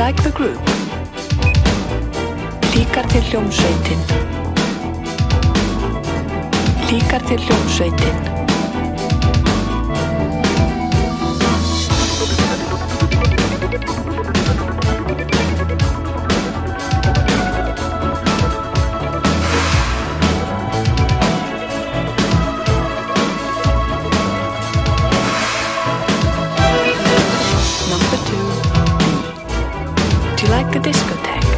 like the group? Líkar þér hljómsveitin? Líkar þér hljómsveitin? Like a discotheque.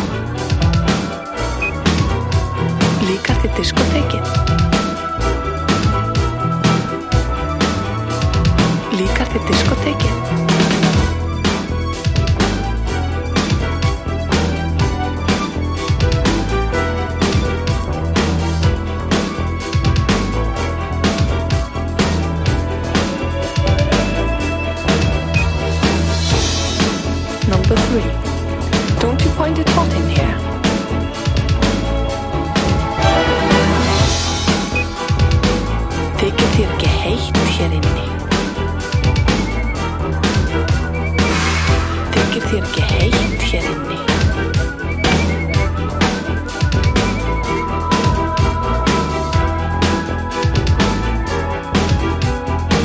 Líkar þér diskotekið? Líkar þér diskotekið? Number 3. Don't you find it hot in here? Þykir þér ekki heitt hér inni? Þykir þér ekki heitt hér inni?